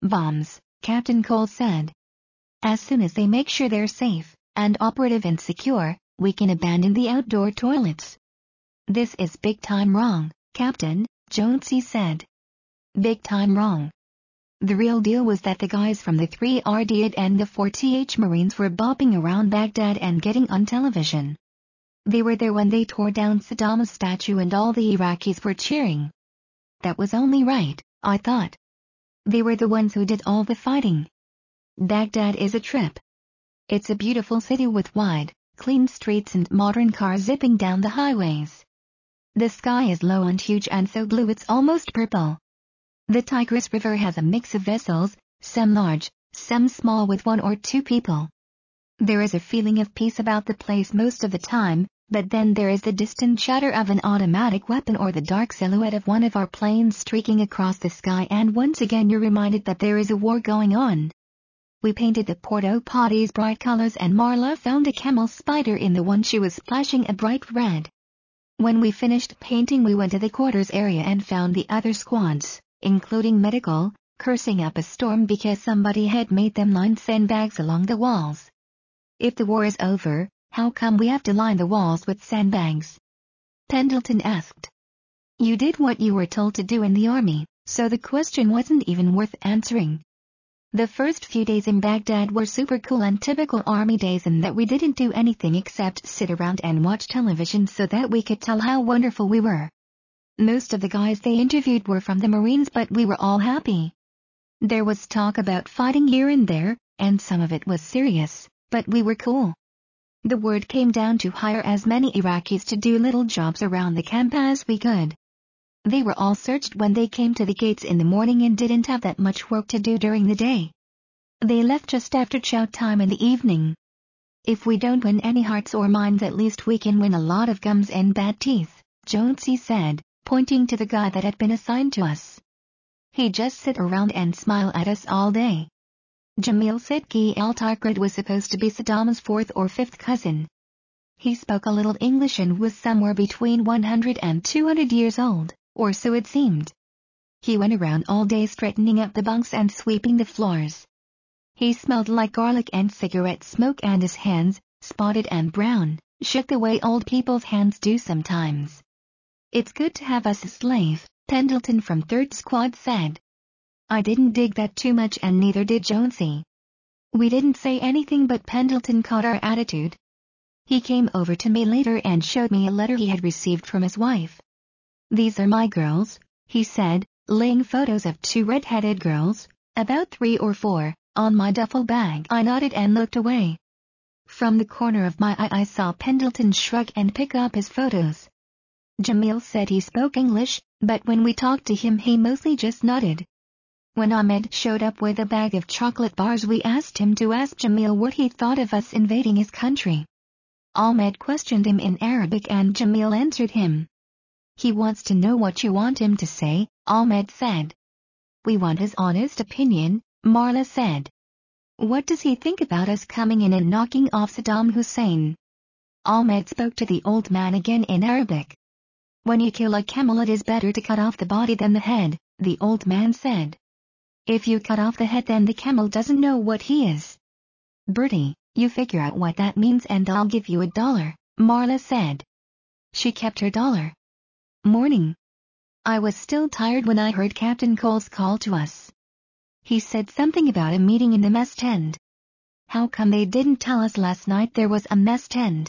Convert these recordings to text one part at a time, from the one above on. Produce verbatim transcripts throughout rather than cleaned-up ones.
bombs, Captain Cole said. As soon as they make sure they're safe, and operative and secure, we can abandon the outdoor toilets. This is big time wrong, Captain, Jonesy said. Big time wrong. The real deal was that the guys from the three R D and the four T H Marines were bopping around Baghdad and getting on television. They were there when they tore down Saddam's statue and all the Iraqis were cheering. That was only right, I thought. They were the ones who did all the fighting. Baghdad is a trip. It's a beautiful city with wide, clean streets and modern cars zipping down the highways. The sky is low and huge and so blue it's almost purple. The Tigris River has a mix of vessels, some large, some small with one or two people. There is a feeling of peace about the place most of the time, but then there is the distant chatter of an automatic weapon or the dark silhouette of one of our planes streaking across the sky, and once again you're reminded that there is a war going on. We painted the porta potties bright colors and Marla found a camel spider in the one she was splashing a bright red. When we finished painting we went to the quarters area and found the other squads, including medical, cursing up a storm because somebody had made them line sandbags along the walls. If the war is over, how come we have to line the walls with sandbags? Pendleton asked. You did what you were told to do in the army, so the question wasn't even worth answering. The first few days in Baghdad were super cool and typical army days in that we didn't do anything except sit around and watch television so that we could tell how wonderful we were. Most of the guys they interviewed were from the Marines, but we were all happy. There was talk about fighting here and there, and some of it was serious, but we were cool. The word came down to hire as many Iraqis to do little jobs around the camp as we could. They were all searched when they came to the gates in the morning and didn't have that much work to do during the day. They left just after chow time in the evening. If we don't win any hearts or minds, at least we can win a lot of gums and bad teeth, Jonesy said, pointing to the guy that had been assigned to us. He just sit around and smile at us all day. Jamil Sidki al-Takrid was supposed to be Saddam's fourth or fifth cousin. He spoke a little English and was somewhere between one hundred and two hundred years old, or so it seemed. He went around all day straightening up the bunks and sweeping the floors. He smelled like garlic and cigarette smoke, and his hands, spotted and brown, shook the way old people's hands do sometimes. It's good to have us a slave, Pendleton from third Squad said. I didn't dig that too much and neither did Jonesy. We didn't say anything, but Pendleton caught our attitude. He came over to me later and showed me a letter he had received from his wife. These are my girls, he said, laying photos of two red-headed girls, about three or four, on my duffel bag. I nodded and looked away. From the corner of my eye I saw Pendleton shrug and pick up his photos. Jamil said he spoke English, but when we talked to him he mostly just nodded. When Ahmed showed up with a bag of chocolate bars we asked him to ask Jamil what he thought of us invading his country. Ahmed questioned him in Arabic and Jamil answered him. He wants to know what you want him to say, Ahmed said. We want his honest opinion, Marla said. What does he think about us coming in and knocking off Saddam Hussein? Ahmed spoke to the old man again in Arabic. When you kill a camel it is better to cut off the body than the head, the old man said. If you cut off the head then the camel doesn't know what he is. Bertie, you figure out what that means and I'll give you a dollar, Marla said. She kept her dollar. Morning. I was still tired when I heard Captain Cole's call to us. He said something about a meeting in the mess tent. How come they didn't tell us last night there was a mess tent?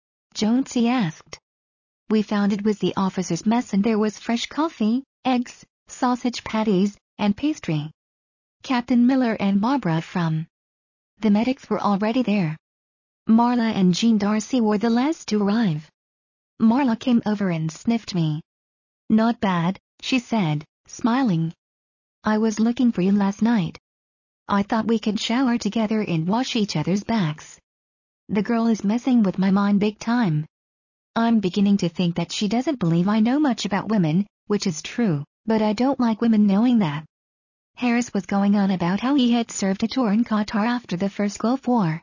Jonesy asked. We found it was the officers' mess and there was fresh coffee, eggs, sausage patties, and pastry. Captain Miller and Barbara from the medics were already there. Marla and Jean Darcy were the last to arrive. Marla came over and sniffed me. Not bad, she said, smiling. I was looking for you last night. I thought we could shower together and wash each other's backs. The girl is messing with my mind big time. I'm beginning to think that she doesn't believe I know much about women, which is true, but I don't like women knowing that. Harris was going on about how he had served a tour in Qatar after the first Gulf War.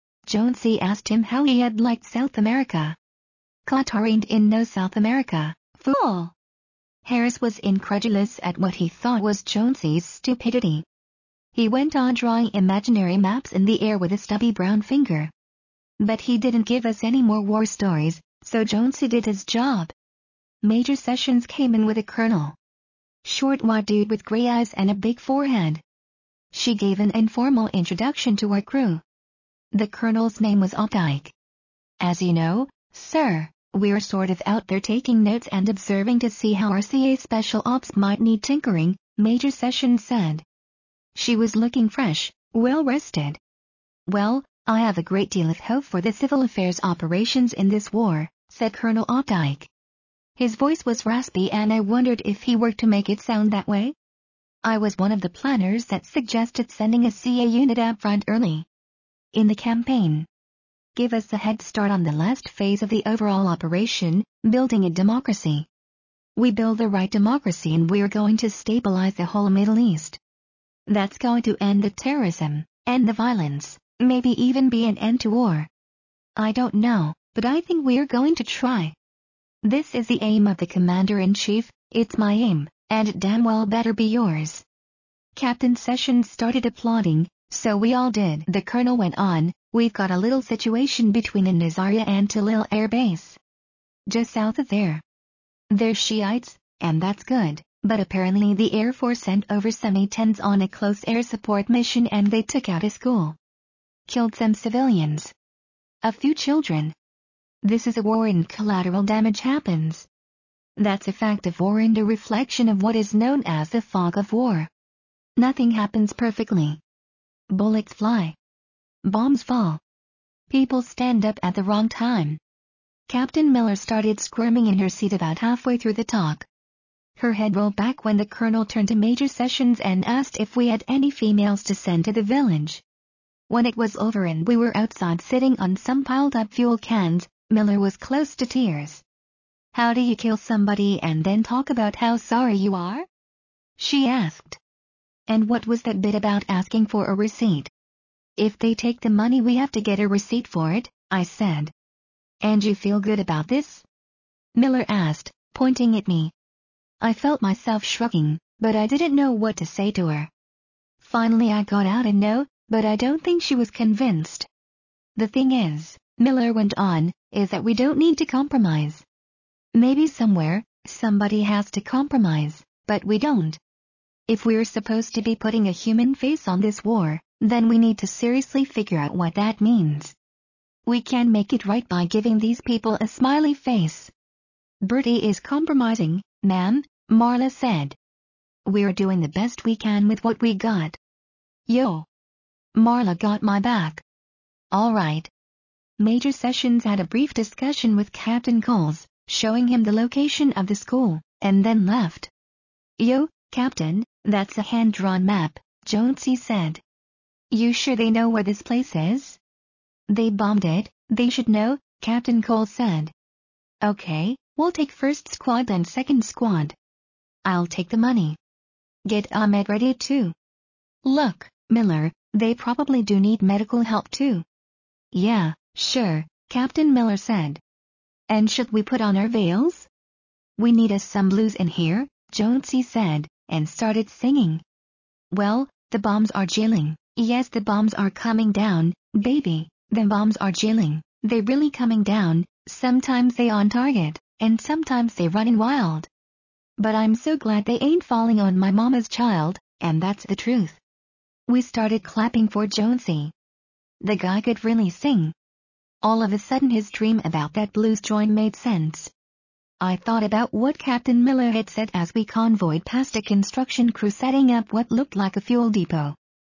Jonesy asked him how he had liked South America. Qatar ain't in no South America, fool. Harris was incredulous at what he thought was Jonesy's stupidity. He went on drawing imaginary maps in the air with a stubby brown finger. But he didn't give us any more war stories, so Jonesy did his job. Major Sessions came in with a colonel. Short white dude with gray eyes and a big forehead. She gave an informal introduction to our crew. The colonel's name was Opdyke. As you know, sir, we're sort of out there taking notes and observing to see how our C A Special Ops might need tinkering, Major Sessions said. She was looking fresh, well rested. Well, I have a great deal of hope for the civil affairs operations in this war, said Colonel Opdyke. His voice was raspy and I wondered if he were to make it sound that way. I was one of the planners that suggested sending a C A unit up front early in the campaign. Give us a head start on the last phase of the overall operation, building a democracy. We build the right democracy and we're going to stabilize the whole Middle East. That's going to end the terrorism, end the violence, maybe even be an end to war. I don't know, but I think we're going to try. This is the aim of the Commander-in-Chief, it's my aim, and it damn well better be yours. Captain Sessions started applauding, so we all did. The colonel went on, we've got a little situation between Nazaria and Talil Air Base. Just south of there. They're Shiites, and that's good, but apparently the Air Force sent over some A tens on a close air support mission and they took out a school. Killed some civilians. A few children. This is a war and collateral damage happens. That's a fact of war and a reflection of what is known as the fog of war. Nothing happens perfectly. Bullets fly. Bombs fall. People stand up at the wrong time. Captain Miller started squirming in her seat about halfway through the talk. Her head rolled back when the colonel turned to Major Sessions and asked if we had any females to send to the village. When it was over and we were outside sitting on some piled-up fuel cans, Miller was close to tears. How do you kill somebody and then talk about how sorry you are? She asked. And what was that bit about asking for a receipt? If they take the money we have to get a receipt for it, I said. And you feel good about this? Miller asked, pointing at me. I felt myself shrugging, but I didn't know what to say to her. Finally I got out a no, but I don't think she was convinced. The thing is, Miller went on, is that we don't need to compromise. Maybe somewhere, somebody has to compromise, but we don't. If we're supposed to be putting a human face on this war, then we need to seriously figure out what that means. We can make it right by giving these people a smiley face. Bertie is compromising, ma'am, Marla said. We're doing the best we can with what we got. Yo. Marla got my back. All right. Major Sessions had a brief discussion with Captain Coles, showing him the location of the school, and then left. Yo, Captain, that's a hand-drawn map, Jonesy said. You sure they know where this place is? They bombed it, they should know, Captain Coles said. Okay, we'll take first squad and second squad. I'll take the money. Get Ahmed ready too. Look, Miller, they probably do need medical help too. Yeah, sure, Captain Miller said. And should we put on our veils? We need us some blues in here, Jonesy said, and started singing. Well, the bombs are jilling, yes the bombs are coming down, baby, the bombs are jilling, they're really coming down, sometimes they on target, and sometimes they running wild. But I'm so glad they ain't falling on my mama's child, and that's the truth. We started clapping for Jonesy. The guy could really sing. All of a sudden his dream about that blues joint made sense. I thought about what Captain Miller had said as we convoyed past a construction crew setting up what looked like a fuel depot.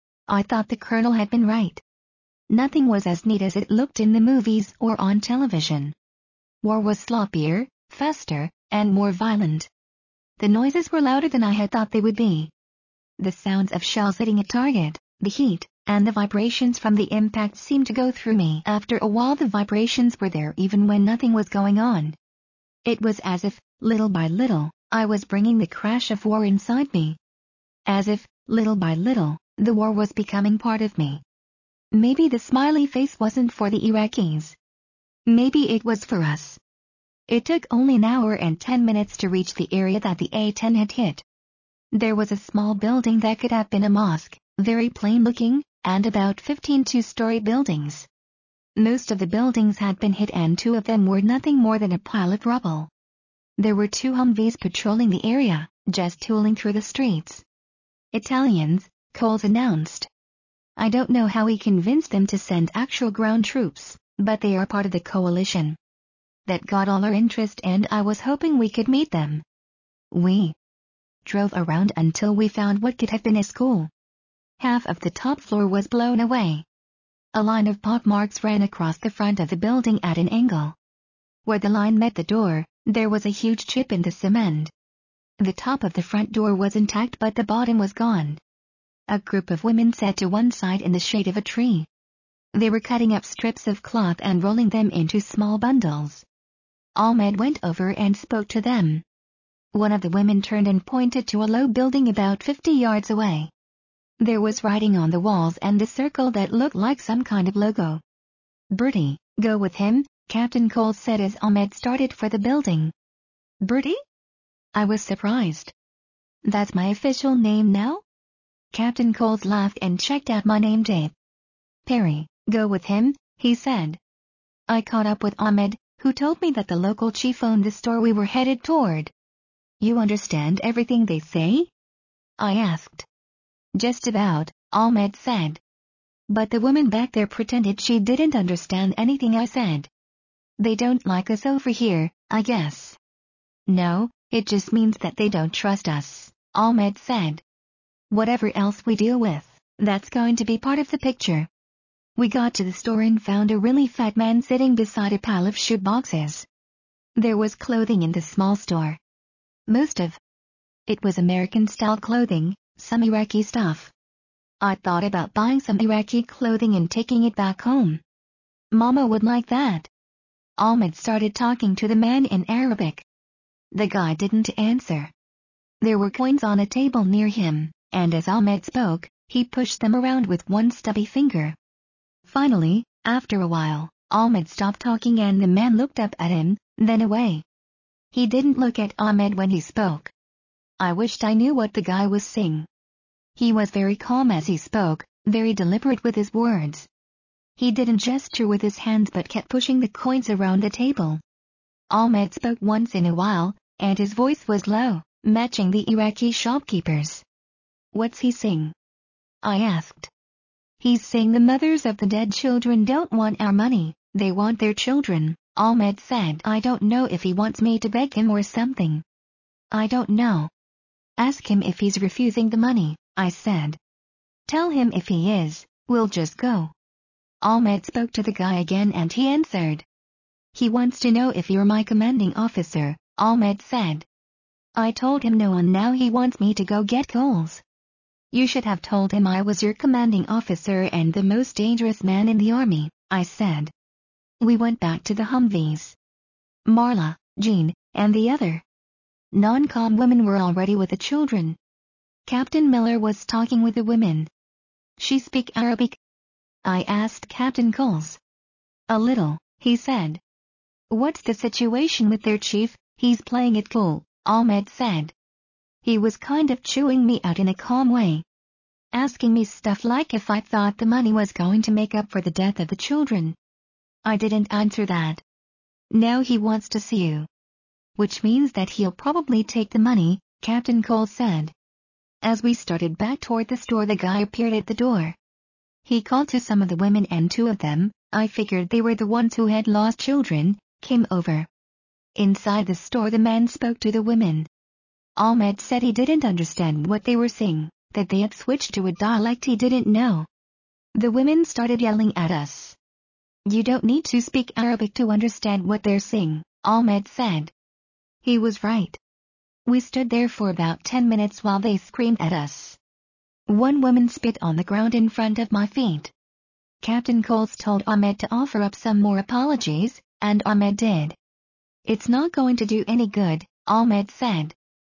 I thought the colonel had been right. Nothing was as neat as it looked in the movies or on television. War was sloppier, faster, and more violent. The noises were louder than I had thought they would be. The sounds of shells hitting a target, the heat, and the vibrations from the impact seemed to go through me. After a while the vibrations were there even when nothing was going on. It was as if, little by little, I was bringing the crash of war inside me. As if, little by little, the war was becoming part of me. Maybe the smiley face wasn't for the Iraqis. Maybe it was for us. It took only an hour and ten minutes to reach the area that the A ten had hit. There was a small building that could have been a mosque, very plain looking, and about fifteen two-story buildings. Most of the buildings had been hit and two of them were nothing more than a pile of rubble. There were two Humvees patrolling the area, just tooling through the streets. Italians, Coles announced. I don't know how he convinced them to send actual ground troops, but they are part of the coalition. That got all our interest and I was hoping we could meet them. We drove around until we found what could have been a school. Half of the top floor was blown away. A line of pockmarks ran across the front of the building at an angle. Where the line met the door, there was a huge chip in the cement. The top of the front door was intact but the bottom was gone. A group of women sat to one side in the shade of a tree. They were cutting up strips of cloth and rolling them into small bundles. Ahmed went over and spoke to them. One of the women turned and pointed to a low building about fifty yards away. There was writing on the walls and a circle that looked like some kind of logo. Bertie, go with him, Captain Coles said as Ahmed started for the building. Bertie? I was surprised. That's my official name now? Captain Coles laughed and checked out my name tape. Perry, go with him, he said. I caught up with Ahmed, who told me that the local chief owned the store we were headed toward. You understand everything they say? I asked. Just about, Ahmed said. But the woman back there pretended she didn't understand anything I said. They don't like us over here, I guess. No, it just means that they don't trust us, Ahmed said. Whatever else we deal with, that's going to be part of the picture. We got to the store and found a really fat man sitting beside a pile of shoe boxes. There was clothing in the small store. Most of it was American-style clothing, some Iraqi stuff. I thought about buying some Iraqi clothing and taking it back home. Mama would like that. Ahmed started talking to the man in Arabic. The guy didn't answer. There were coins on a table near him, and as Ahmed spoke, he pushed them around with one stubby finger. Finally, after a while, Ahmed stopped talking and the man looked up at him, then away. He didn't look at Ahmed when he spoke. I wished I knew what the guy was saying. He was very calm as he spoke, very deliberate with his words. He didn't gesture with his hands but kept pushing the coins around the table. Ahmed spoke once in a while, and his voice was low, matching the Iraqi shopkeepers. What's he saying? I asked. He's saying the mothers of the dead children don't want our money, they want their children, Ahmed said. I don't know if he wants me to beg him or something. I don't know. Ask him if he's refusing the money, I said. Tell him if he is, we'll just go. Ahmed spoke to the guy again and he answered. He wants to know if you're my commanding officer, Ahmed said. I told him no and now he wants me to go get Coles. You should have told him I was your commanding officer and the most dangerous man in the army, I said. We went back to the Humvees. Marla, Jean, and the other non-com women were already with the children. Captain Miller was talking with the women. She speak Arabic? I asked Captain Coles. A little, he said. What's the situation with their chief? He's playing it cool, Ahmed said. He was kind of chewing me out in a calm way. Asking me stuff like if I thought the money was going to make up for the death of the children. I didn't answer that. Now he wants to see you. Which means that he'll probably take the money, Captain Coles said. As we started back toward the store the guy appeared at the door. He called to some of the women and two of them, I figured they were the ones who had lost children, came over. Inside the store the man spoke to the women. Ahmed said he didn't understand what they were saying, that they had switched to a dialect he didn't know. The women started yelling at us. You don't need to speak Arabic to understand what they're saying, Ahmed said. He was right. We stood there for about ten minutes while they screamed at us. One woman spit on the ground in front of my feet. Captain Coles told Ahmed to offer up some more apologies, and Ahmed did. It's not going to do any good, Ahmed said.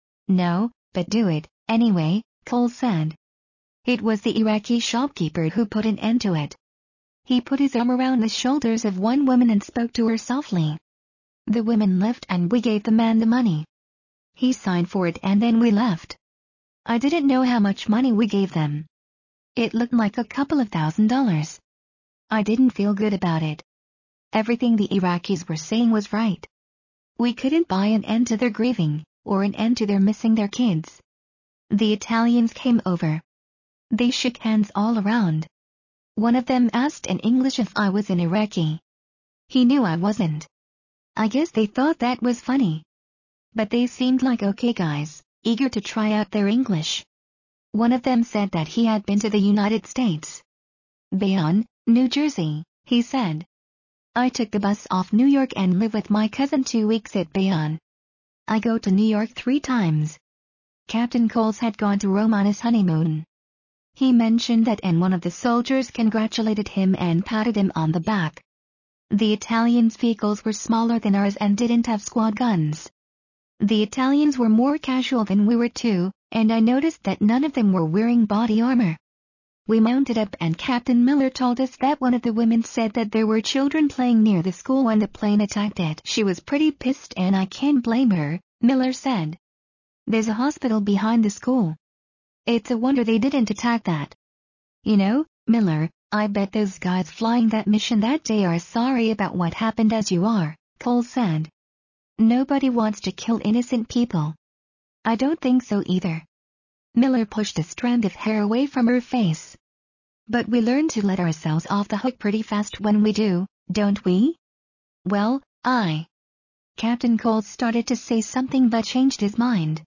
No, but do it, anyway, Coles said. It was the Iraqi shopkeeper who put an end to it. He put his arm around the shoulders of one woman and spoke to her softly. The women left and we gave the man the money. He signed for it and then we left. I didn't know how much money we gave them. It looked like a couple of thousand dollars. I didn't feel good about it. Everything the Iraqis were saying was right. We couldn't buy an end to their grieving, or an end to their missing their kids. The Italians came over. They shook hands all around. One of them asked in English if I was an Iraqi. He knew I wasn't. I guess they thought that was funny. But they seemed like okay guys, eager to try out their English. One of them said that he had been to the United States. Bayonne, New Jersey, he said. I took the bus off New York and lived with my cousin two weeks at Bayonne. I go to New York three times. Captain Coles had gone to Rome on his honeymoon. He mentioned that and one of the soldiers congratulated him and patted him on the back. The Italians' vehicles were smaller than ours and didn't have squad guns. The Italians were more casual than we were too, and I noticed that none of them were wearing body armor. We mounted up and Captain Miller told us that one of the women said that there were children playing near the school when the plane attacked it. She was pretty pissed and I can't blame her, Miller said. There's a hospital behind the school. It's a wonder they didn't attack that. You know, Miller, I bet those guys flying that mission that day are sorry about what happened as you are, Coles said. Nobody wants to kill innocent people. I don't think so either. Miller pushed a strand of hair away from her face. But we learn to let ourselves off the hook pretty fast when we do, don't we? Well, I... Captain Coles started to say something but changed his mind.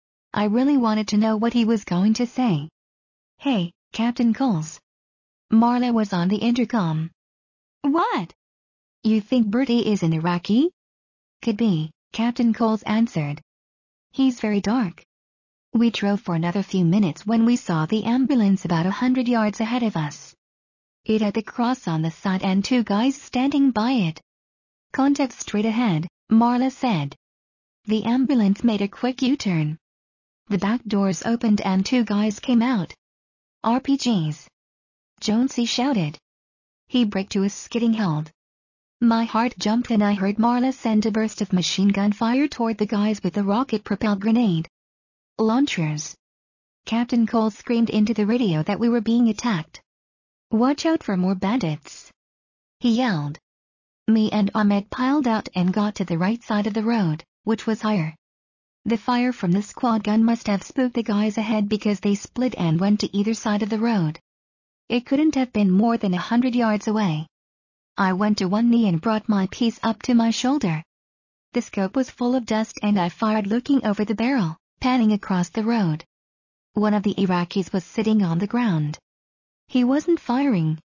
I really wanted to know what he was going to say. Hey, Captain Coles. Marla was on the intercom. What? You think Bertie is an Iraqi? Could be, Captain Coles answered. He's very dark. We drove for another few minutes when we saw the ambulance about a hundred yards ahead of us. It had the cross on the side and two guys standing by it. Contact straight ahead, Marla said. The ambulance made a quick U-turn. The back doors opened and two guys came out. R P Gs. Jonesy shouted. He braked to a skidding halt. My heart jumped and I heard Marla send a burst of machine gun fire toward the guys with the rocket-propelled grenade launchers. Captain Coles screamed into the radio that we were being attacked. Watch out for more bandits, he yelled. Me and Ahmed piled out and got to the right side of the road, which was higher. The fire from the squad gun must have spooked the guys ahead because they split and went to either side of the road. It couldn't have been more than a hundred yards away. I went to one knee and brought my piece up to my shoulder. The scope was full of dust and I fired looking over the barrel, panning across the road. One of the Iraqis was sitting on the ground. He wasn't firing.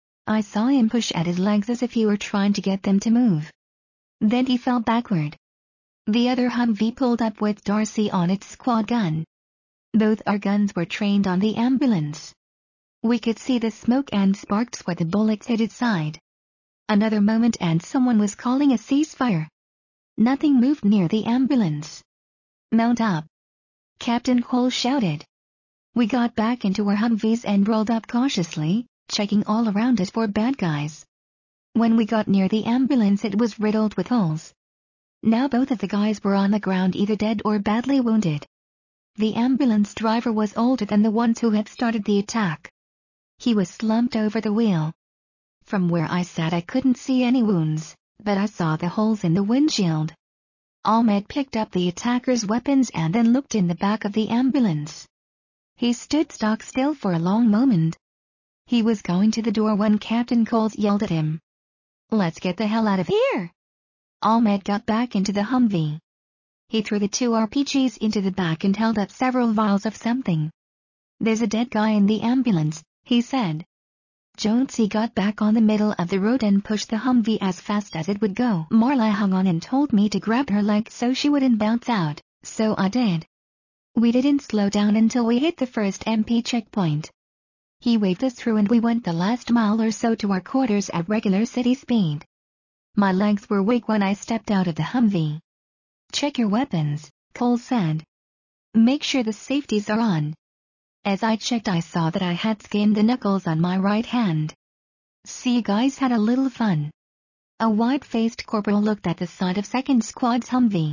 I saw him push at his legs as if he were trying to get them to move. Then he fell backward. The other Humvee pulled up with Darcy on its squad gun. Both our guns were trained on the ambulance. We could see the smoke and sparks where the bullets hit its side. Another moment and someone was calling a ceasefire. Nothing moved near the ambulance. Mount up, Captain Coles shouted. We got back into our Humvees and rolled up cautiously, checking all around us for bad guys. When we got near the ambulance it was riddled with holes. Now both of the guys were on the ground either dead or badly wounded. The ambulance driver was older than the ones who had started the attack. He was slumped over the wheel. From where I sat I couldn't see any wounds, but I saw the holes in the windshield. Ahmed picked up the attacker's weapons and then looked in the back of the ambulance. He stood stock still for a long moment. He was going to the door when Captain Coles yelled at him. Let's get the hell out of here! Ahmed got back into the Humvee. He threw the two R P Gs into the back and held up several vials of something. There's a dead guy in the ambulance, he said. Jonesy got back on the middle of the road and pushed the Humvee as fast as it would go. Marla hung on and told me to grab her leg so she wouldn't bounce out, so I did. We didn't slow down until we hit the first M P checkpoint. He waved us through and we went the last mile or so to our quarters at regular city speed. My legs were weak when I stepped out of the Humvee. Check your weapons, Coles said. Make sure the safeties are on. As I checked I saw that I had skinned the knuckles on my right hand. See, you guys had a little fun. A white-faced corporal looked at the side of second Squad's Humvee.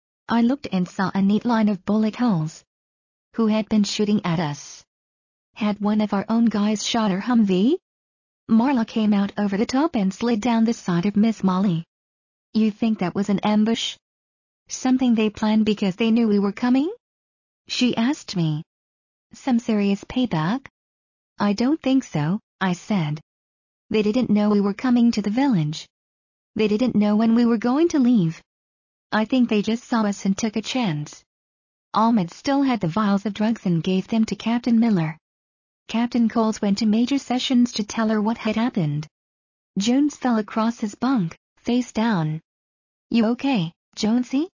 I looked and saw a neat line of bullet holes. Who had been shooting at us? Had one of our own guys shot our Humvee? Marla came out over the top and slid down the side of Miss Molly. You think that was an ambush? Something they planned because they knew we were coming? She asked me. Some serious payback? I don't think so, I said. They didn't know we were coming to the village. They didn't know when we were going to leave. I think they just saw us and took a chance. Ahmed still had the vials of drugs and gave them to Captain Miller. Captain Coles went to Major Sessions to tell her what had happened. Jones fell across his bunk, face down. You okay, Jonesy?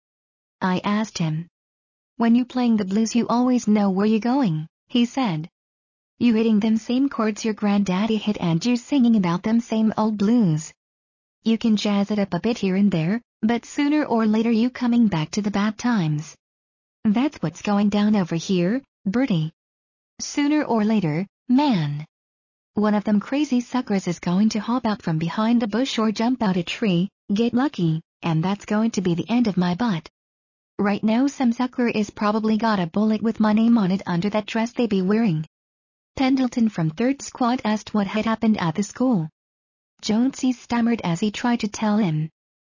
I asked him. When you playing the blues you always know where you're going, he said. You hitting them same chords your granddaddy hit and you singing about them same old blues. You can jazz it up a bit here and there, but sooner or later you coming back to the bad times. That's what's going down over here, Bertie. Sooner or later, man. One of them crazy suckers is going to hop out from behind a bush or jump out a tree, get lucky, and that's going to be the end of my butt. Right now some sucker is probably got a bullet with my name on it under that dress they be wearing. Pendleton from third Squad asked what had happened at the school. Jonesy stammered as he tried to tell him.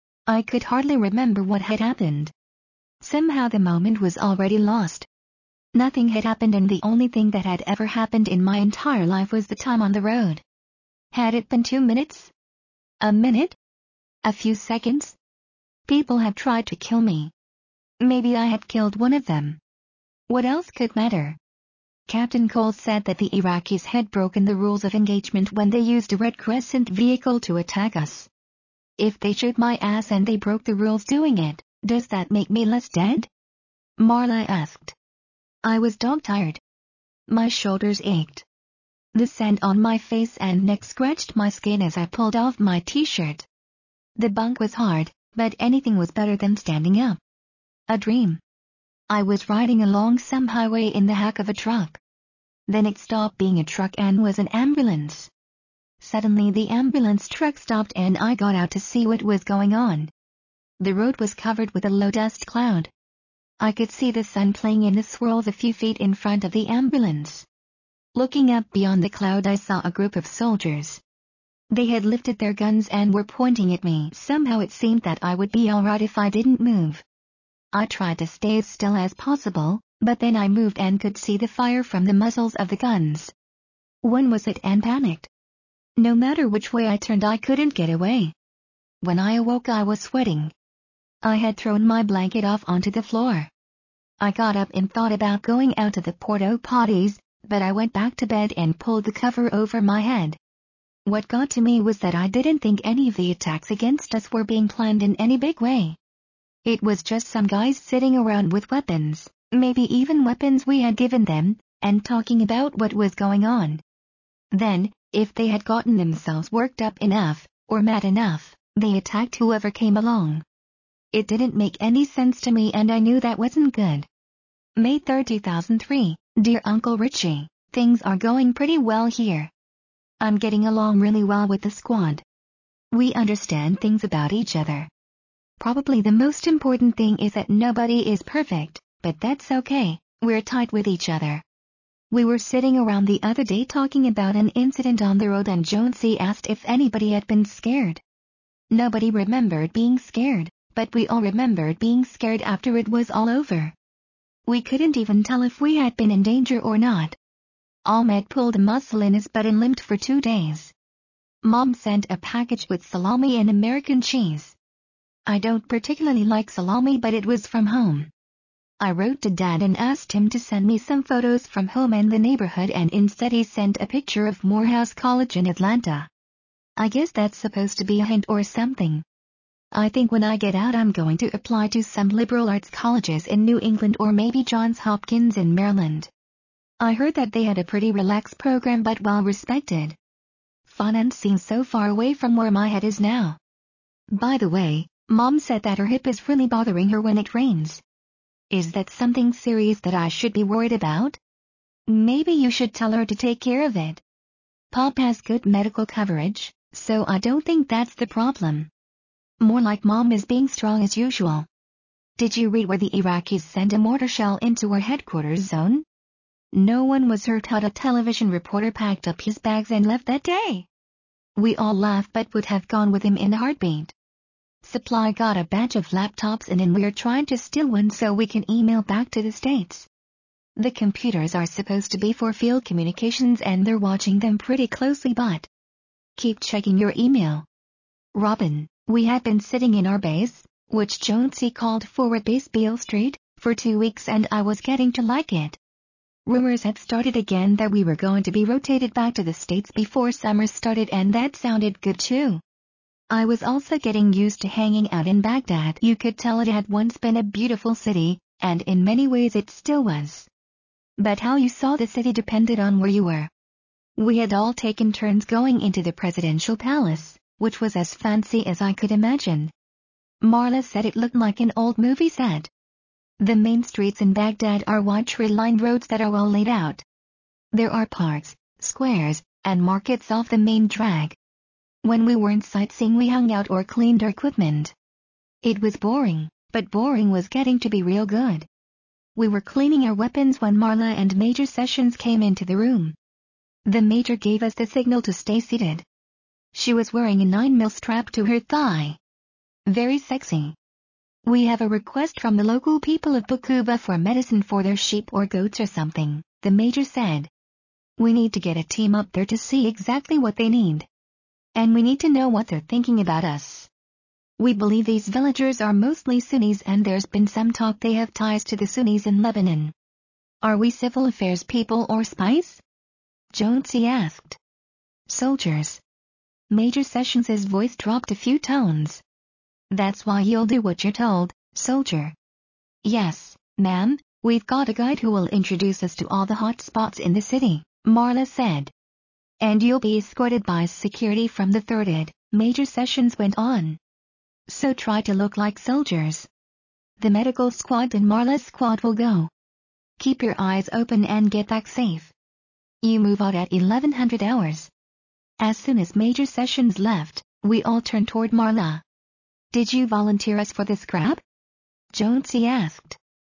I could hardly remember what had happened. Somehow the moment was already lost. Nothing had happened and the only thing that had ever happened in my entire life was the time on the road. Had it been two minutes? A minute? A few seconds? People had tried to kill me. Maybe I had killed one of them. What else could matter? Captain Cole said that the Iraqis had broken the rules of engagement when they used a Red Crescent vehicle to attack us. If they shoot my ass and they broke the rules doing it, does that make me less dead? Marla asked. I was dog-tired. My shoulders ached. The sand on my face and neck scratched my skin as I pulled off my t-shirt. The bunk was hard, but anything was better than standing up. A dream. I was riding along some highway in the hack of a truck. Then it stopped being a truck and was an ambulance. Suddenly the ambulance truck stopped and I got out to see what was going on. The road was covered with a low dust cloud. I could see the sun playing in the swirls a few feet in front of the ambulance. Looking up beyond the cloud I saw a group of soldiers. They had lifted their guns and were pointing at me. Somehow it seemed that I would be alright if I didn't move. I tried to stay as still as possible, but then I moved and could see the fire from the muzzles of the guns. One was hit and panicked. No matter which way I turned I couldn't get away. When I awoke I was sweating. I had thrown my blanket off onto the floor. I got up and thought about going out to the porta potties, but I went back to bed and pulled the cover over my head. What got to me was that I didn't think any of the attacks against us were being planned in any big way. It was just some guys sitting around with weapons, maybe even weapons we had given them, and talking about what was going on. Then, if they had gotten themselves worked up enough, or mad enough, they attacked whoever came along. It didn't make any sense to me and I knew that wasn't good. May third two thousand three, Dear Uncle Richie, things are going pretty well here. I'm getting along really well with the squad. We understand things about each other. Probably the most important thing is that nobody is perfect, but that's okay, we're tight with each other. We were sitting around the other day talking about an incident on the road and Jonesy asked if anybody had been scared. Nobody remembered being scared, but we all remembered being scared after it was all over. We couldn't even tell if we had been in danger or not. Ahmed pulled a muscle in his butt and limped for two days. Mom sent a package with salami and American cheese. I don't particularly like salami but it was from home. I wrote to Dad and asked him to send me some photos from home and the neighborhood and instead he sent a picture of Morehouse College in Atlanta. I guess that's supposed to be a hint or something. I think when I get out I'm going to apply to some liberal arts colleges in New England or maybe Johns Hopkins in Maryland. I heard that they had a pretty relaxed program but well respected. Fun and seems so far away from where my head is now. By the way, Mom said that her hip is really bothering her when it rains. Is that something serious that I should be worried about? Maybe you should tell her to take care of it. Pop has good medical coverage, so I don't think that's the problem. More like Mom is being strong as usual. Did you read where the Iraqis sent a mortar shell into our headquarters zone? No one was hurt. A television reporter packed up his bags and left that day. We all laughed but would have gone with him in a heartbeat. Supply got a batch of laptops in and we're trying to steal one so we can email back to the States. The computers are supposed to be for field communications and they're watching them pretty closely, but keep checking your email. Robin, we had been sitting in our base, which Jonesy called Forward Base Beale Street, for two weeks and I was getting to like it. Rumors had started again that we were going to be rotated back to the States before summer started and that sounded good too. I was also getting used to hanging out in Baghdad. You could tell it had once been a beautiful city, and in many ways it still was. But how you saw the city depended on where you were. We had all taken turns going into the presidential palace, which was as fancy as I could imagine. Marla said it looked like an old movie set. The main streets in Baghdad are wide tree-lined roads that are well laid out. There are parks, squares, and markets off the main drag. When we weren't sightseeing we hung out or cleaned our equipment. It was boring, but boring was getting to be real good. We were cleaning our weapons when Marla and Major Sessions came into the room. The Major gave us the signal to stay seated. She was wearing a nine mil strap to her thigh. Very sexy. We have a request from the local people of Bakuba for medicine for their sheep or goats or something, the Major said. We need to get a team up there to see exactly what they need. And we need to know what they're thinking about us. We believe these villagers are mostly Sunnis and there's been some talk they have ties to the Sunnis in Lebanon. Are we civil affairs people or spies? Jonesy asked. Soldiers. Major Sessions's voice dropped a few tones. That's why you'll do what you're told, soldier. Yes, ma'am, we've got a guide who will introduce us to all the hot spots in the city, Marla said. And you'll be escorted by security from the third ed, Major Sessions went on. So try to look like soldiers. The medical squad and Marla's squad will go. Keep your eyes open and get back safe. You move out at eleven hundred hours. As soon as Major Sessions left, we all turned toward Marla. Did you volunteer us for this crap? Jonesy asked.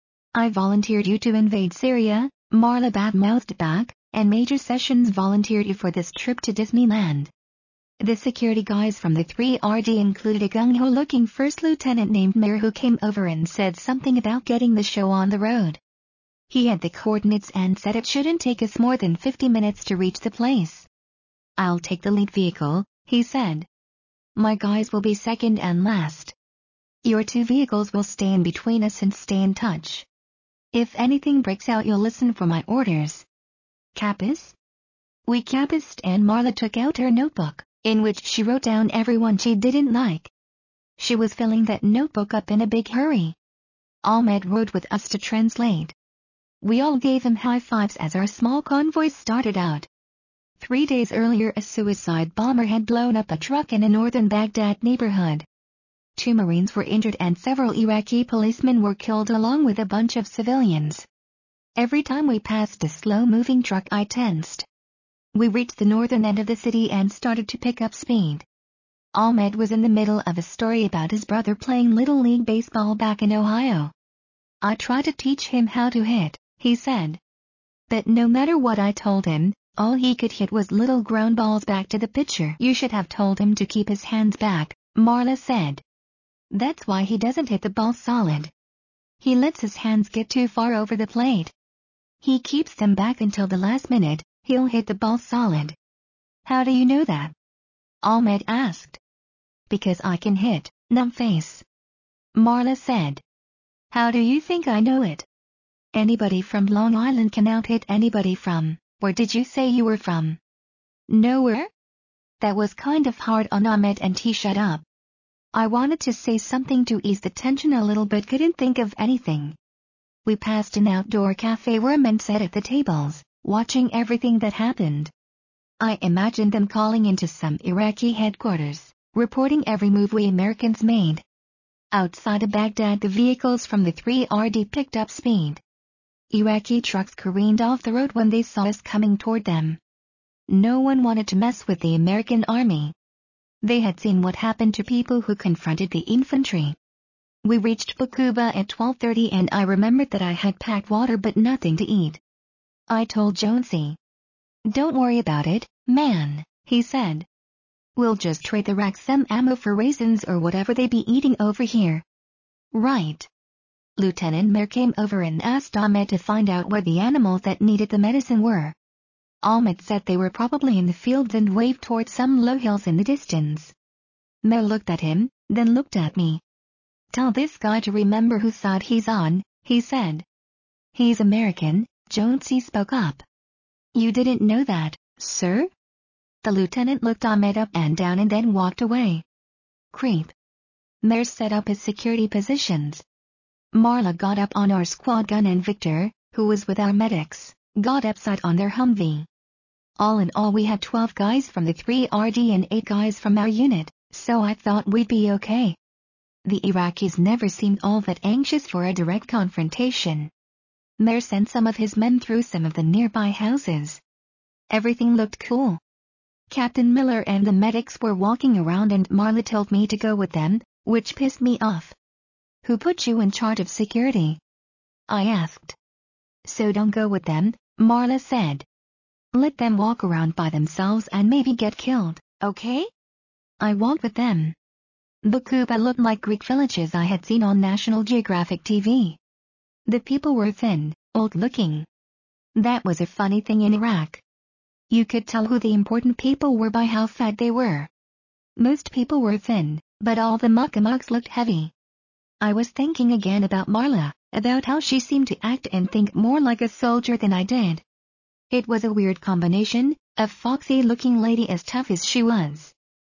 I volunteered you to invade Syria, Marla bad-mouthed back, and Major Sessions volunteered you for this trip to Disneyland. The security guys from the three R D included a gung-ho looking first lieutenant named Mayer who came over and said something about getting the show on the road. He had the coordinates and said it shouldn't take us more than fifty minutes to reach the place. I'll take the lead vehicle, he said. My guys will be second and last. Your two vehicles will stay in between us and stay in touch. If anything breaks out you'll listen for my orders. Capis? We capist and Marla took out her notebook, in which she wrote down everyone she didn't like. She was filling that notebook up in a big hurry. Ahmed rode with us to translate. We all gave him high fives as our small convoy started out. Three days earlier a suicide bomber had blown up a truck in a northern Baghdad neighborhood. Two Marines were injured and several Iraqi policemen were killed along with a bunch of civilians. Every time we passed a slow-moving truck I tensed. We reached the northern end of the city and started to pick up speed. Ahmed was in the middle of a story about his brother playing Little League Baseball back in Ohio. I tried to teach him how to hit, he said. But no matter what I told him, all he could hit was little ground balls back to the pitcher. You should have told him to keep his hands back, Marla said. That's why he doesn't hit the ball solid. He lets his hands get too far over the plate. He keeps them back until the last minute. He'll hit the ball solid. How do you know that? Ahmed asked. Because I can hit, numbface. Marla said. How do you think I know it? Anybody from Long Island can out-hit anybody from, where did you say you were from? Nowhere? That was kind of hard on Ahmed and he shut up. I wanted to say something to ease the tension a little but couldn't think of anything. We passed an outdoor cafe where men sat at the tables, watching everything that happened. I imagined them calling into some Iraqi headquarters, reporting every move we Americans made. Outside of Baghdad the vehicles from the three R D picked up speed. Iraqi trucks careened off the road when they saw us coming toward them. No one wanted to mess with the American army. They had seen what happened to people who confronted the infantry. We reached Bakuba at twelve thirty and I remembered that I had packed water but nothing to eat. I told Jonesy. Don't worry about it, man, he said. We'll just trade the Raxem ammo for raisins or whatever they be eating over here. Right. Lieutenant Mayor came over and asked Ahmed to find out where the animals that needed the medicine were. Ahmed said they were probably in the fields and waved towards some low hills in the distance. Mayor looked at him, then looked at me. Tell this guy to remember whose side he's on, he said. He's American, Jonesy spoke up. You didn't know that, sir? The lieutenant looked Ahmed up and down and then walked away. Creep. Mayor set up his security positions. Marla got up on our squad gun and Victor, who was with our medics, got upside on their Humvee. All in all we had twelve guys from the three R D and eight guys from our unit, so I thought we'd be okay. The Iraqis never seemed all that anxious for a direct confrontation. Mayor sent some of his men through some of the nearby houses. Everything looked cool. Captain Miller and the medics were walking around and Marla told me to go with them, which pissed me off. Who put you in charge of security? I asked. So don't go with them, Marla said. Let them walk around by themselves and maybe get killed, okay? I walked with them. The Kuba looked like Greek villages I had seen on National Geographic T V. The people were thin, old-looking. That was a funny thing in Iraq. You could tell who the important people were by how fat they were. Most people were thin, but all the muckamucks looked heavy. I was thinking again about Marla, about how she seemed to act and think more like a soldier than I did. It was a weird combination, a foxy-looking lady as tough as she was.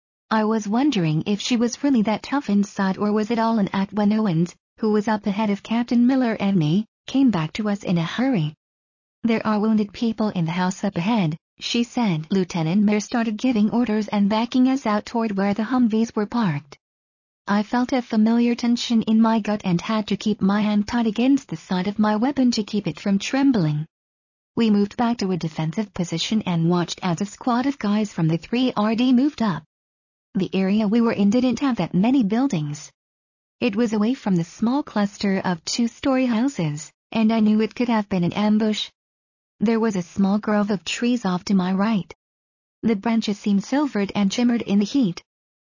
I was wondering if she was really that tough inside or was it all an act when Owens, who was up ahead of Captain Miller and me, came back to us in a hurry. There are wounded people in the house up ahead, she said. Lieutenant Mayor started giving orders and backing us out toward where the Humvees were parked. I felt a familiar tension in my gut and had to keep my hand tight against the side of my weapon to keep it from trembling. We moved back to a defensive position and watched as a squad of guys from the three R D moved up. The area we were in didn't have that many buildings. It was away from the small cluster of two-story houses, and I knew it could have been an ambush. There was a small grove of trees off to my right. The branches seemed silvered and shimmered in the heat.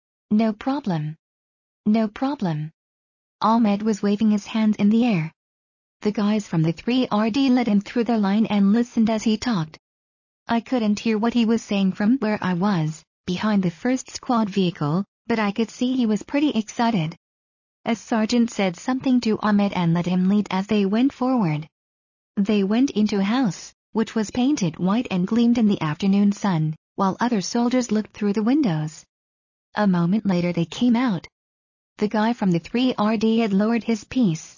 No problem. No problem. Ahmed was waving his hands in the air. The guys from the three R D led him through the line and listened as he talked. I couldn't hear what he was saying from where I was, behind the first squad vehicle, but I could see he was pretty excited. A sergeant said something to Ahmed and let him lead as they went forward. They went into a house, which was painted white and gleamed in the afternoon sun, while other soldiers looked through the windows. A moment later they came out. The guy from the three R D had lowered his piece.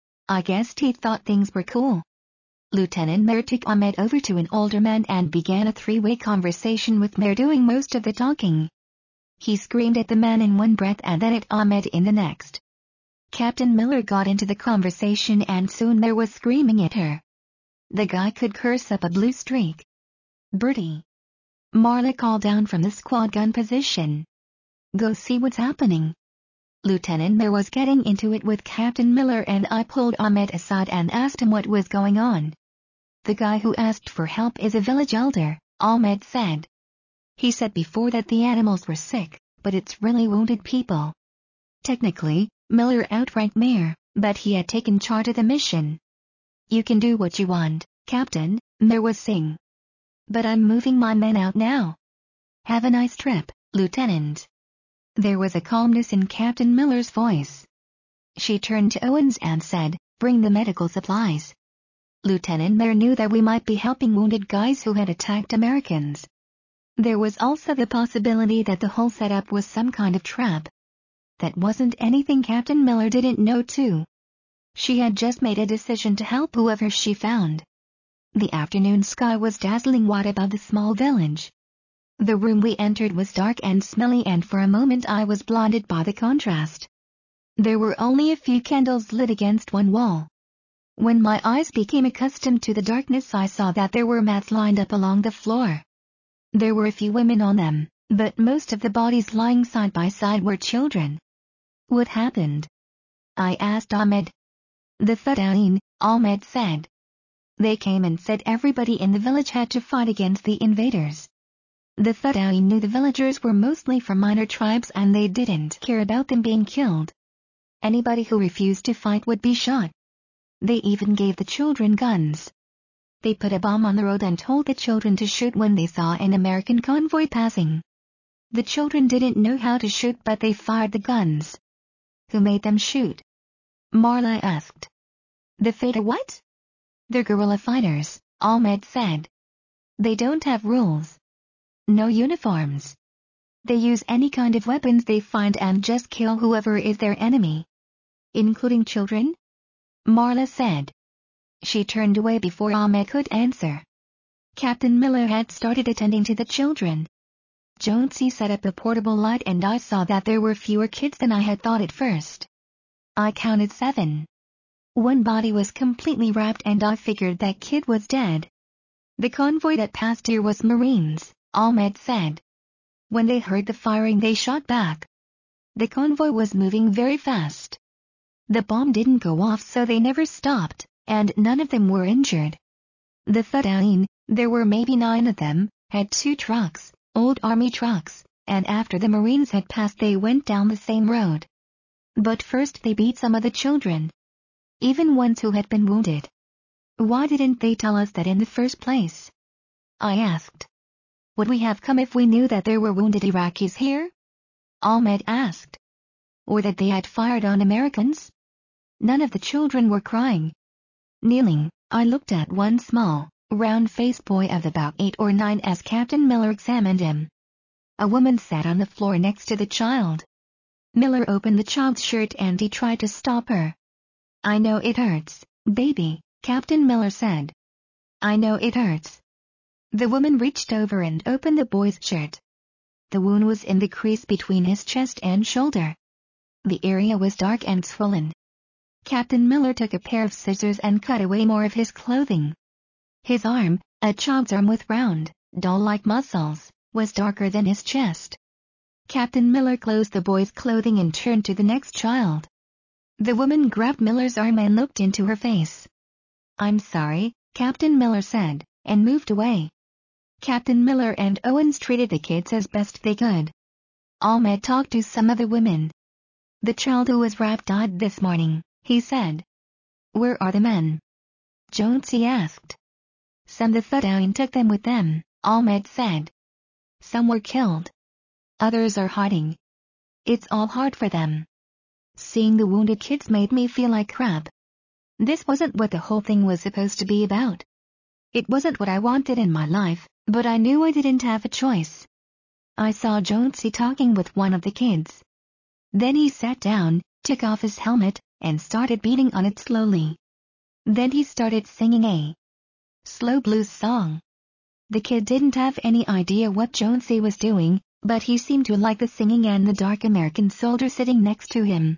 I guessed he thought things were cool. Lieutenant Mayor took Ahmed over to an older man and began a three-way conversation with Mayor doing most of the talking. He screamed at the man in one breath and then at Ahmed in the next. Captain Miller got into the conversation and soon Mayor was screaming at her. The guy could curse up a blue streak. Bertie. Marla called down from the squad gun position. Go see what's happening. Lieutenant Mayor was getting into it with Captain Miller and I pulled Ahmed aside and asked him what was going on. The guy who asked for help is a village elder, Ahmed said. He said before that the animals were sick, but it's really wounded people. Technically, Miller outranked Mayor, but he had taken charge of the mission. You can do what you want, Captain, Mayor was saying. But I'm moving my men out now. Have a nice trip, Lieutenant. There was a calmness in Captain Miller's voice. She turned to Owens and said, bring the medical supplies. Lieutenant Mayor knew that we might be helping wounded guys who had attacked Americans. There was also the possibility that the whole setup was some kind of trap. That wasn't anything Captain Miller didn't know too. She had just made a decision to help whoever she found. The afternoon sky was dazzling white above the small village. The room we entered was dark and smelly and for a moment I was blinded by the contrast. There were only a few candles lit against one wall. When my eyes became accustomed to the darkness I saw that there were mats lined up along the floor. There were a few women on them, but most of the bodies lying side by side were children. What happened? I asked Ahmed. The Fedayeen, Ahmed said. They came and said everybody in the village had to fight against the invaders. The Fedayeen knew the villagers were mostly from minor tribes and they didn't care about them being killed. Anybody who refused to fight would be shot. They even gave the children guns. They put a bomb on the road and told the children to shoot when they saw an American convoy passing. The children didn't know how to shoot but they fired the guns. Who made them shoot? Marla asked. The Feda what? They're guerrilla fighters, Ahmed said. They don't have rules. No uniforms. They use any kind of weapons they find and just kill whoever is their enemy. Including children? Marla said. She turned away before Ahmed could answer. Captain Miller had started attending to the children. Jonesy set up a portable light and I saw that there were fewer kids than I had thought at first. I counted seven. One body was completely wrapped and I figured that kid was dead. The convoy that passed here was Marines, Ahmed said. When they heard the firing they shot back. The convoy was moving very fast. The bomb didn't go off so they never stopped, and none of them were injured. The Fedayeen, there were maybe nine of them, had two trucks, old army trucks, and after the Marines had passed they went down the same road. But first they beat some of the children. Even ones who had been wounded. Why didn't they tell us that in the first place? I asked. Would we have come if we knew that there were wounded Iraqis here? Ahmed asked. Or that they had fired on Americans? None of the children were crying. Kneeling, I looked at one small, round-faced boy of about eight or nine as Captain Miller examined him. A woman sat on the floor next to the child. Miller opened the child's shirt and he tried to stop her. I know it hurts, baby, Captain Miller said. I know it hurts. The woman reached over and opened the boy's shirt. The wound was in the crease between his chest and shoulder. The area was dark and swollen. Captain Miller took a pair of scissors and cut away more of his clothing. His arm, a child's arm with round, doll-like muscles, was darker than his chest. Captain Miller closed the boy's clothing and turned to the next child. The woman grabbed Miller's arm and looked into her face. I'm sorry, Captain Miller said, and moved away. Captain Miller and Owens treated the kids as best they could. Ahmed talked to some of the women. The child who was wrapped died this morning, he said. Where are the men? Jonesy asked. Some the Fedayeen took them with them, Ahmed said. Some were killed. Others are hiding. It's all hard for them. Seeing the wounded kids made me feel like crap. This wasn't what the whole thing was supposed to be about. It wasn't what I wanted in my life, but I knew I didn't have a choice. I saw Jonesy talking with one of the kids. Then he sat down, took off his helmet, and started beating on it slowly. Then he started singing a slow blues song. The kid didn't have any idea what Jonesy was doing, but he seemed to like the singing and the dark American soldier sitting next to him.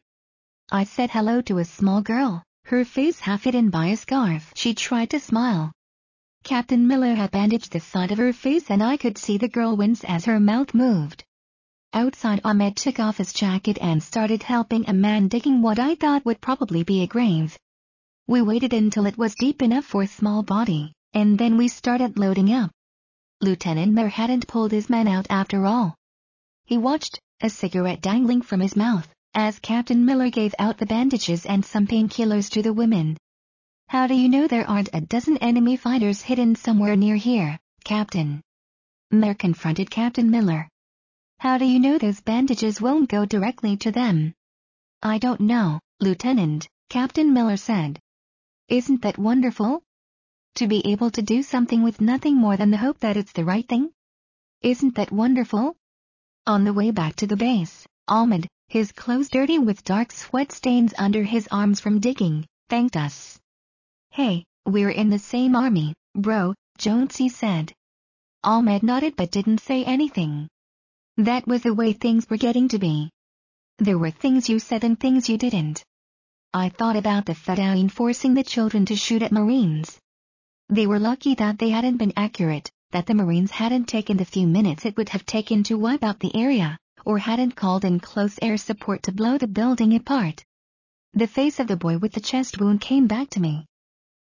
I said hello to a small girl, her face half hidden by a scarf. She tried to smile. Captain Miller had bandaged the side of her face and I could see the girl wince as her mouth moved. Outside, Ahmed took off his jacket and started helping a man digging what I thought would probably be a grave. We waited until it was deep enough for a small body, and then we started loading up. Lieutenant Miller hadn't pulled his men out after all. He watched, a cigarette dangling from his mouth, as Captain Miller gave out the bandages and some painkillers to the women. How do you know there aren't a dozen enemy fighters hidden somewhere near here, Captain? Miller confronted Captain Miller. How do you know those bandages won't go directly to them? I don't know, Lieutenant, Captain Miller said. Isn't that wonderful? To be able to do something with nothing more than the hope that it's the right thing? Isn't that wonderful? On the way back to the base, Ahmed, his clothes dirty with dark sweat stains under his arms from digging, thanked us. Hey, we're in the same army, bro, Jonesy said. Ahmed nodded but didn't say anything. That was the way things were getting to be. There were things you said and things you didn't. I thought about the Fedayeen forcing the children to shoot at Marines. They were lucky that they hadn't been accurate, that the Marines hadn't taken the few minutes it would have taken to wipe out the area, or hadn't called in close air support to blow the building apart. The face of the boy with the chest wound came back to me.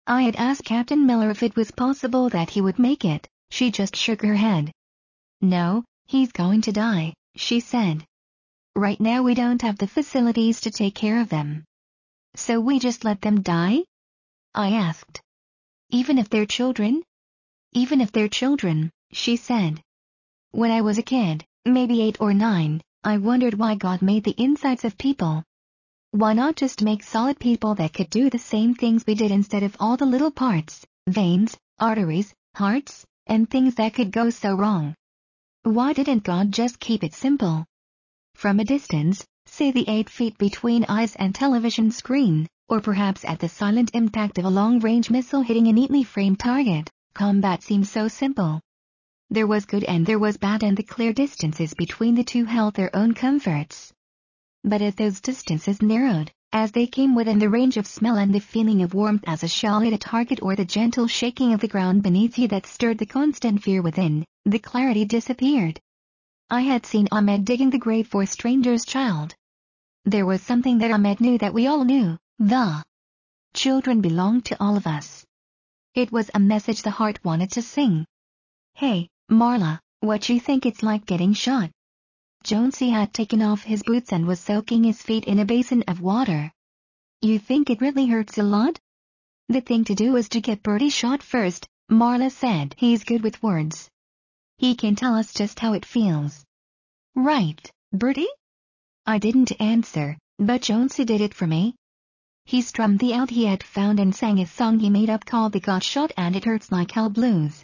I had asked Captain Miller if it was possible that he would make it. She just shook her head. No, he's going to die, she said. Right now we don't have the facilities to take care of them. So we just let them die? I asked. Even if they're children? Even if they're children, she said. When I was a kid, maybe eight or nine, I wondered why God made the insides of people. Why not just make solid people that could do the same things we did instead of all the little parts, veins, arteries, hearts, and things that could go so wrong? Why didn't God just keep it simple? From a distance, say the eight feet between eyes and television screen, or perhaps at the silent impact of a long-range missile hitting a neatly framed target, combat seems so simple. There was good and there was bad, and the clear distances between the two held their own comforts. But as those distances narrowed, as they came within the range of smell and the feeling of warmth as a shell hit a target, or the gentle shaking of the ground beneath you that stirred the constant fear within, the clarity disappeared. I had seen Ahmed digging the grave for Stranger's child. There was something that Ahmed knew that we all knew: the children belonged to all of us. It was a message the heart wanted to sing. Hey, Marla, what you think it's like getting shot? Jonesy had taken off his boots and was soaking his feet in a basin of water. You think it really hurts a lot? The thing to do is to get Bertie shot first, Marla said. He's good with words. He can tell us just how it feels. Right, Bertie? I didn't answer, but Jonesy did it for me. He strummed the out he had found and sang a song he made up called The Got Shot and It Hurts Like Hell Blues.